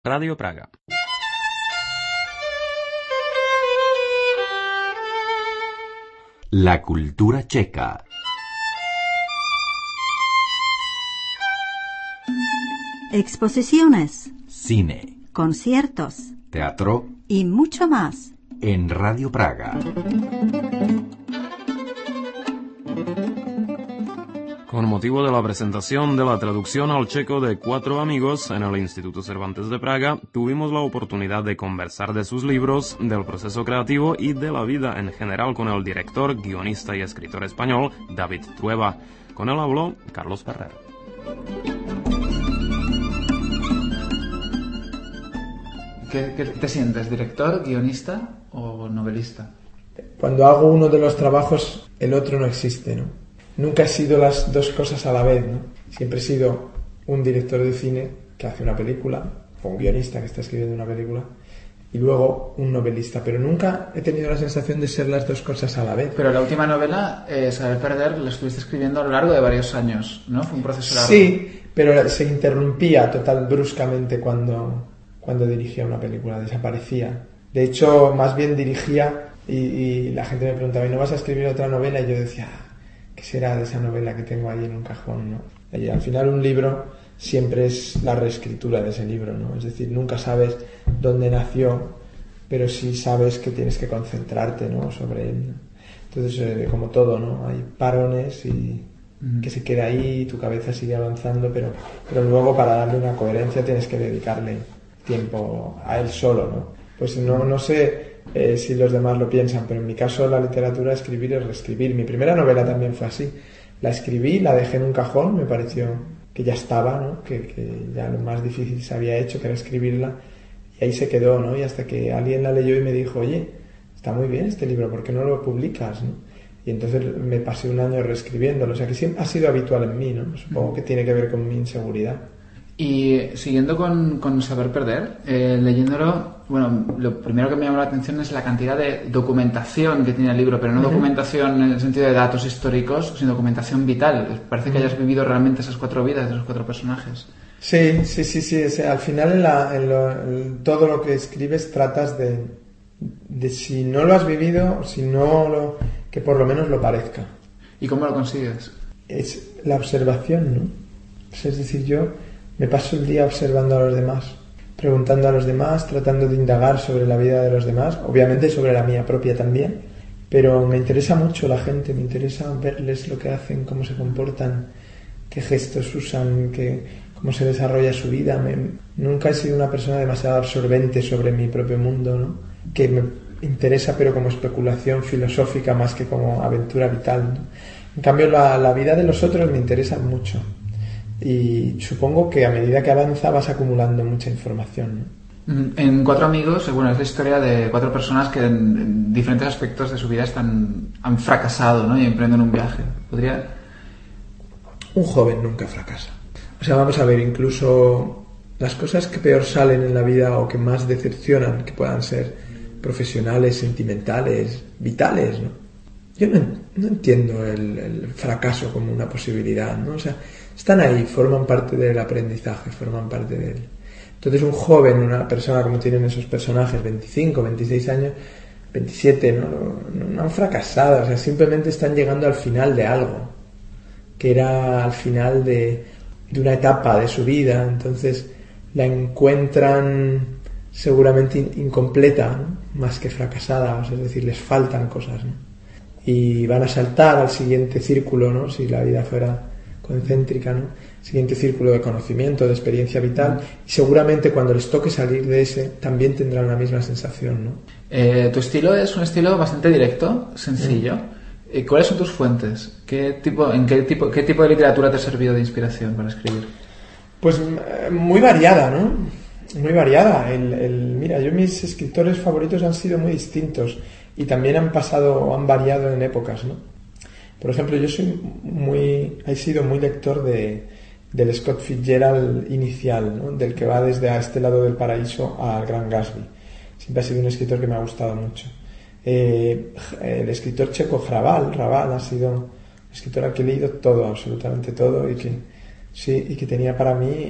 Radio Praga. La cultura checa. Exposiciones, Cine, conciertos teatro y mucho más. en Radio Praga. Con motivo de la presentación de la traducción al checo de 4 amigos en el Instituto Cervantes de Praga, tuvimos la oportunidad de conversar de sus libros, del proceso creativo y de la vida en general con el director, guionista y escritor español David Trueba. Con él habló Carlos Ferrer. ¿Qué te sientes? ¿Director, guionista o novelista? Cuando hago uno de los trabajos, el otro no existe, ¿no? Nunca he sido las dos cosas a la vez, ¿no? Siempre he sido un director de cine que hace una película, o un guionista que está escribiendo una película, y luego un novelista, pero nunca he tenido la sensación de ser las dos cosas a la vez. Pero la última novela, Saber Perder, la estuviste escribiendo a lo largo de varios años, ¿no? Fue un proceso largo. Sí, pero se interrumpía bruscamente cuando dirigía una película, desaparecía. De hecho, más bien dirigía y la gente me preguntaba, ¿y no vas a escribir otra novela? Y yo decía, ¿qué será de esa novela que tengo ahí en un cajón, ¿no? Y al final un libro siempre es la reescritura de ese libro, ¿no? Es decir, nunca sabes dónde nació, pero sí sabes que tienes que concentrarte, ¿no?, sobre él, ¿no? Entonces, como todo, ¿no?, hay parones y que se queda ahí, tu cabeza sigue avanzando, pero luego para darle una coherencia tienes que dedicarle tiempo a él solo, ¿no? Pues no sé si los demás lo piensan, pero en mi caso la literatura, escribir es reescribir. Mi primera novela también fue así. La escribí, la dejé en un cajón, me pareció que ya estaba, ¿no?, que ya lo más difícil se había hecho, que era escribirla, y ahí se quedó, ¿no? Y hasta que alguien la leyó y me dijo, oye, está muy bien este libro, ¿por qué no lo publicas, no? Y entonces me pasé un año reescribiéndolo, o sea que siempre ha sido habitual en mí, ¿no? Supongo que tiene que ver con mi inseguridad. Y siguiendo con Saber Perder, leyéndolo, bueno, lo primero que me llamó la atención es la cantidad de documentación que tiene el libro, pero no documentación en el sentido de datos históricos, sino documentación vital. Parece que hayas vivido realmente esas 4 vidas de esos 4 personajes. Sí. Al final en todo lo que escribes tratas de si no lo has vivido, que por lo menos lo parezca. ¿Y cómo lo consigues? Es la observación, ¿no? Es decir, yo me paso el día observando a los demás, preguntando a los demás, tratando de indagar sobre la vida de los demás, obviamente sobre la mía propia también, pero me interesa mucho la gente, me interesa verles lo que hacen, cómo se comportan, qué gestos usan, cómo se desarrolla su vida. Nunca he sido una persona demasiado absorbente sobre mi propio mundo, ¿no?, que me interesa pero como especulación filosófica más que como aventura vital, ¿no? En cambio la vida de los otros me interesa mucho. Y supongo que a medida que avanza vas acumulando mucha información, ¿no? En 4 amigos, bueno, es la historia de 4 personas que en diferentes aspectos de su vida han fracasado, ¿no?, y emprenden un viaje. Un joven nunca fracasa. O sea, vamos a ver, incluso las cosas que peor salen en la vida o que más decepcionan, que puedan ser profesionales, sentimentales, vitales, ¿no? Yo no entiendo el fracaso como una posibilidad, ¿no? O sea, están ahí, forman parte del aprendizaje, forman parte de él. Entonces un joven, una persona como tienen esos personajes, 25, 26 años, 27, no han fracasado, o sea, simplemente están llegando al final de algo, que era al final de una etapa de su vida, entonces la encuentran seguramente incompleta, ¿no?, más que fracasada, o sea, es decir, les faltan cosas, ¿no?, y van a saltar al siguiente círculo, ¿no?, si la vida fuera concéntrica, ¿no?, siguiente círculo de conocimiento, de experiencia vital, y seguramente cuando les toque salir de ese también tendrán la misma sensación, ¿no? Tu estilo es un estilo bastante directo, sencillo. ¿Cuáles son tus fuentes? ¿Qué tipo de literatura te ha servido de inspiración para escribir? Pues muy variada, ¿no? Muy variada. Mira, mis escritores favoritos han sido muy distintos y también han variado en épocas, ¿no? Por ejemplo, yo he sido muy lector del Scott Fitzgerald inicial, ¿no?, del que va desde A este lado del paraíso al Gran Gatsby. Siempre ha sido un escritor que me ha gustado mucho. El escritor checo Hrabal ha sido un escritor al que he leído todo, absolutamente todo, y que tenía para mí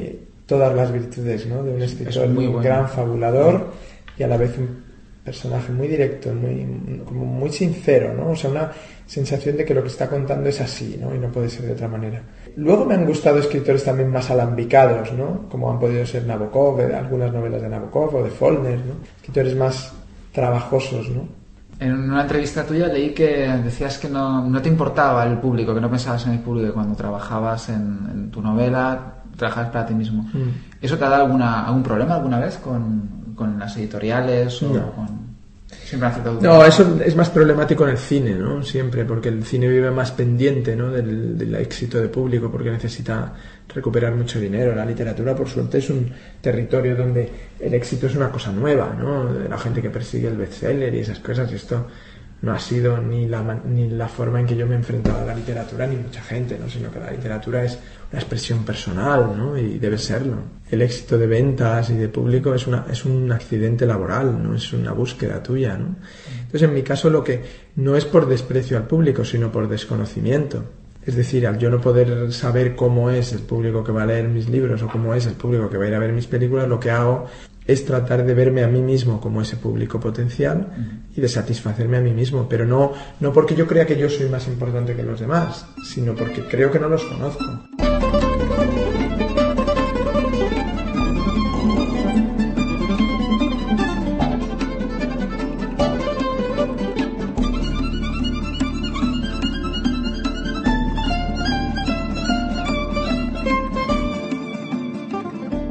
todas las virtudes, ¿no? De un escritor, muy un bueno. gran fabulador y a la vez un personaje muy directo, como muy sincero, ¿no? O sea, una sensación de que lo que está contando es así, ¿no? Y no puede ser de otra manera. Luego me han gustado escritores también más alambicados, ¿no? Como han podido ser Nabokov, algunas novelas de Nabokov o de Faulkner, ¿no? Escritores más trabajosos, ¿no? En una entrevista tuya leí que decías que no te importaba el público, que no pensabas en el público, que cuando trabajabas en tu novela, trabajabas para ti mismo. ¿Eso te ha dado algún problema alguna vez con las editoriales? O No. Siempre han aceptado tu No, trabajo? eso es más problemático en el cine, ¿no? Siempre, porque el cine vive más pendiente, ¿no? del éxito de público, porque necesita recuperar mucho dinero. La literatura, por suerte, es un territorio donde el éxito es una cosa nueva, ¿no? De la gente que persigue el bestseller y esas cosas. Y esto no ha sido ni la forma en que yo me he enfrentado a la literatura, ni mucha gente, ¿no? Sino que la literatura es una expresión personal, ¿no? Y debe serlo. El éxito de ventas y de público es un accidente laboral, no es una búsqueda tuya, ¿no? Entonces, en mi caso, lo que no es por desprecio al público, sino por desconocimiento. Es decir, al yo no poder saber cómo es el público que va a leer mis libros o cómo es el público que va a ir a ver mis películas, lo que hago es tratar de verme a mí mismo como ese público potencial y de satisfacerme a mí mismo, pero no porque yo crea que yo soy más importante que los demás, sino porque creo que no los conozco.